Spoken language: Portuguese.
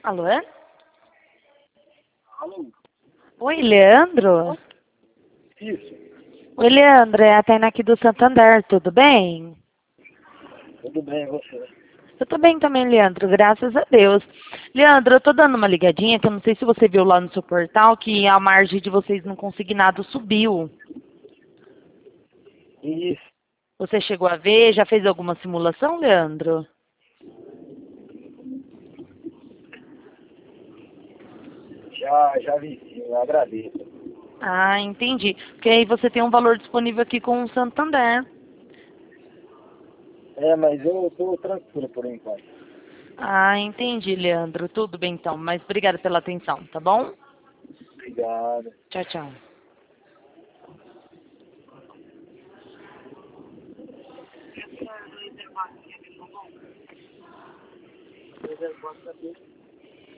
Alô? Alô? Oi, Leandro? Isso. Oi, Leandro, é a Tainá aqui do Santander, tudo bem? Tudo bem, você? Eu tô bem também, Leandro, graças a Deus. Leandro, eu tô dando uma ligadinha, que eu não sei se você viu lá no seu portal, que a margem de vocês no consignado subiu. Isso. Você chegou a ver, já fez alguma simulação, Leandro? Já vi sim, eu agradeço. Ah, entendi. Porque aí você tem um valor disponível aqui com o Santander. É, mas eu tô tranquilo por enquanto. Ah, entendi, Leandro. Tudo bem então, mas obrigada pela atenção, tá bom? Obrigado. Tchau, tchau.